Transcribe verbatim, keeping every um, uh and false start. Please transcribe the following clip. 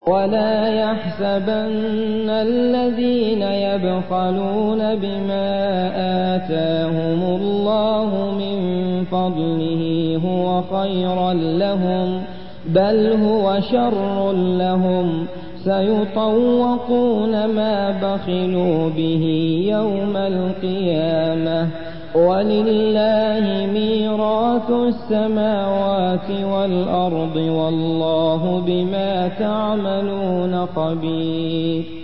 ولا يحسبن الذين يبخلون بما آتاهم الله من فضله هو خيرا لهم بل هو شر لهم سيطوقون ما بخلوا به يوم القيامة ولله ميراث السماوات والأرض والله بما تعملون خبير.